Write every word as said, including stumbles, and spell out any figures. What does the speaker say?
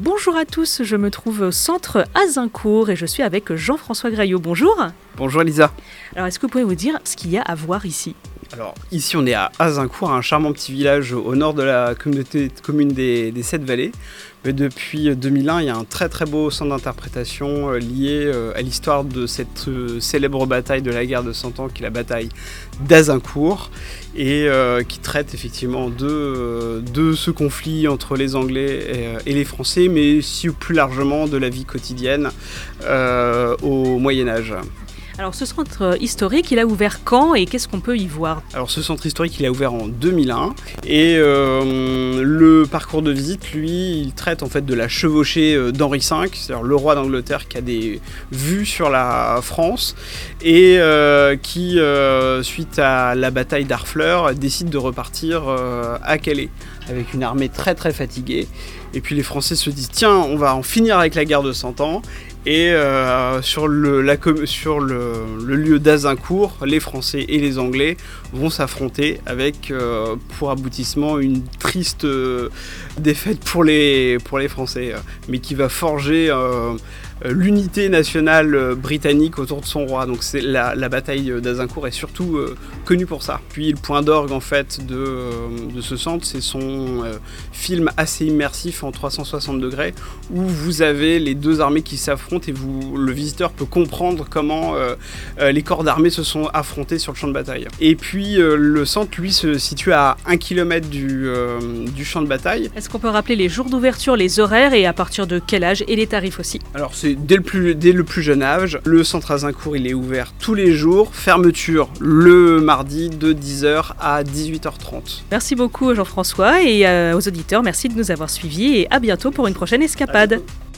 Bonjour à tous, je me trouve au centre Azincourt et je suis avec Jean-François Graillot. Bonjour. Bonjour Lisa. Alors est-ce que vous pouvez vous dire ce qu'il y a à voir ici ? Alors ici on est à Azincourt, un charmant petit village au nord de la communauté commune des, des Sept Vallées. Mais depuis deux mille un, il y a un très très beau centre d'interprétation euh, lié euh, à l'histoire de cette euh, célèbre bataille de la guerre de Cent Ans, qui est la bataille d'Azincourt, et euh, qui traite effectivement de, euh, de ce conflit entre les Anglais et, euh, et les Français, mais aussi plus largement de la vie quotidienne euh, au Moyen-Âge. Alors ce centre historique, il a ouvert quand et qu'est-ce qu'on peut y voir ? Alors ce centre historique, il a ouvert en deux mille un et euh, le parcours de visite, lui, il traite en fait de la chevauchée d'Henri cinq, c'est-à-dire le roi d'Angleterre qui a des vues sur la France et euh, qui, euh, suite à la bataille d'Harfleur, décide de repartir euh, à Calais avec une armée très très fatiguée. Et puis les Français se disent tiens, on va en finir avec la guerre de Cent Ans. Et euh, sur, le, la, sur le, le lieu d'Azincourt, les Français et les Anglais vont s'affronter avec euh, pour aboutissement une triste euh, défaite pour les, pour les Français, euh, mais qui va forger euh, l'unité nationale britannique autour de son roi. Donc c'est la, la bataille d'Azincourt est surtout euh, connue pour ça. Puis le point d'orgue en fait de, euh, de ce centre, c'est son euh, film assez immersif en trois cent soixante degrés où vous avez les deux armées qui s'affrontent et vous, le visiteur peut comprendre comment euh, euh, les corps d'armée se sont affrontés sur le champ de bataille. Et puis euh, le centre, lui, se situe à un kilomètre du, euh, du champ de bataille. Est-ce qu'on peut rappeler les jours d'ouverture, les horaires et à partir de quel âge et les tarifs aussi ? Alors c'est dès le, plus, dès le plus jeune âge. Le centre Azincourt, il est ouvert tous les jours. Fermeture le mardi de dix heures à dix-huit heures trente. Merci beaucoup Jean-François et euh, aux auditeurs, merci de nous avoir suivis et à bientôt pour une prochaine escapade.